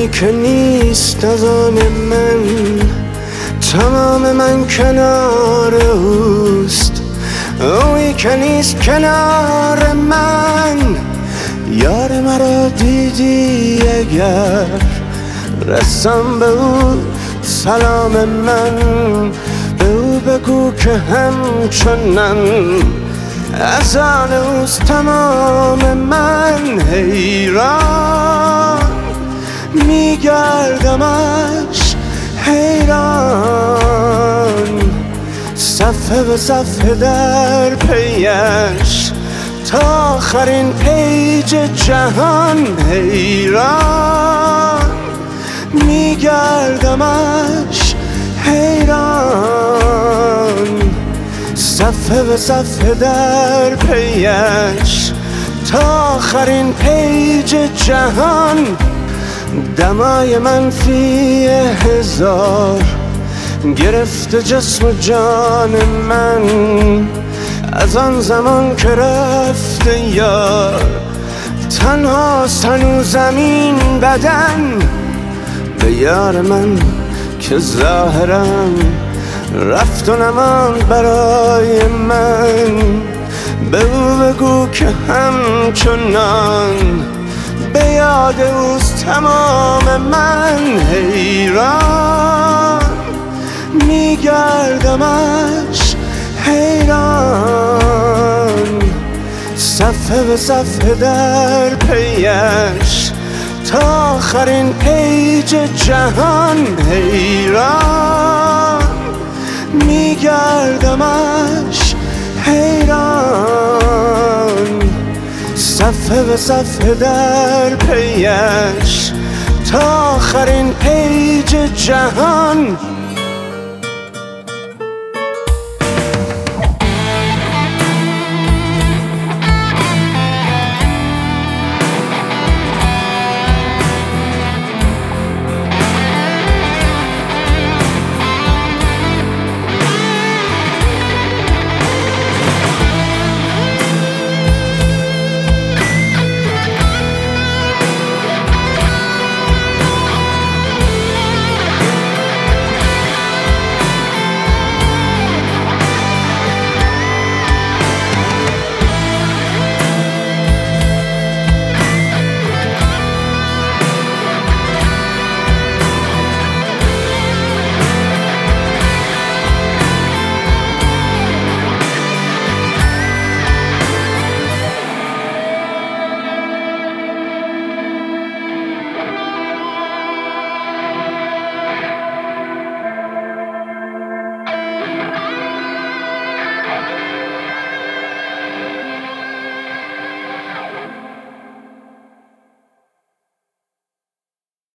اویی که نیست از آن من، تمام من کنار اوست. اویی که نیست کنار من، یار مرا دیدی اگر رسم به او سلام من. به او بگو که همچنان از آن اوست تمام من. حیران میگردمش حیران، صفحه به صفحه در پیش تا آخرین پیج جهان. حیران میگردمش حیران، صفحه به صفحه در پیش تا آخرین پیج جهان. دمای منفی 1000 گرفته جسم و جان من، از آن زمان که رفته یار تنهاست هنوز این بدن. به یار من که ظاهرم رفت و نماند برای من، به او بگو که همچنان به یاد اوست تمام من. حیران میگردمش حیران، صفحه به صفحه در پیش تا آخرین پیج جهان. حیران میگردمش حیران، صفحه به صفحه در پیش تا آخرین پیج جهان.